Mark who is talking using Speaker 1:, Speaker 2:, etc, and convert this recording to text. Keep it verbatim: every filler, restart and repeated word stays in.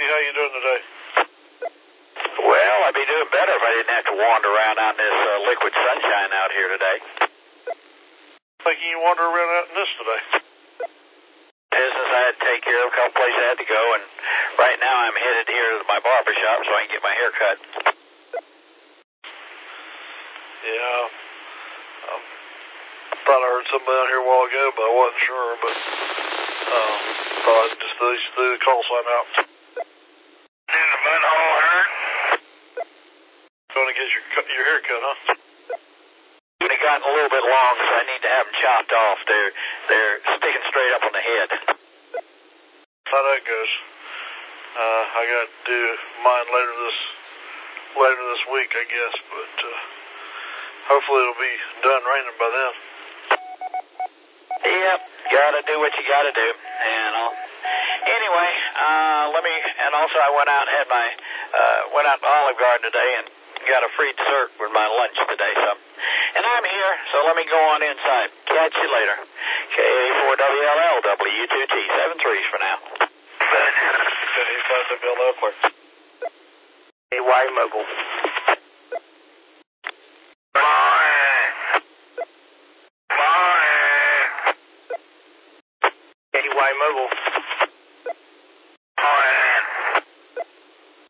Speaker 1: how you doing today?
Speaker 2: Well, I'd be doing better if I didn't have to wander around on this uh, liquid sunshine out here today.
Speaker 1: Making you wander around out in this today?
Speaker 2: Business I had to take care of, a couple places I had to go, and right now I'm headed here to my barber shop so I can get my hair cut.
Speaker 1: Yeah, um, I thought I heard somebody out here a while ago, but I wasn't sure, but um, thought I'd just throw the call sign out.
Speaker 2: Is the butthole hurt?
Speaker 1: Going to get your, your hair cut, huh?
Speaker 2: They've gotten a little bit long, so I need to have them chopped off. They're, they're sticking straight up on the head.
Speaker 1: How that goes. Uh, I got to do mine later this later this week, I guess, but uh, hopefully it'll be done raining by then.
Speaker 2: Yep, gotta do what you gotta do. And uh, anyway, uh, let me. And also, I went out and had my uh, went out to Olive Garden today and got a free dessert with my lunch today. So, and I'm here, so let me go on inside. Catch you later. K A four W L L W two T seven threes for now.
Speaker 1: K A five W L L, clear.
Speaker 2: A Y Mobile.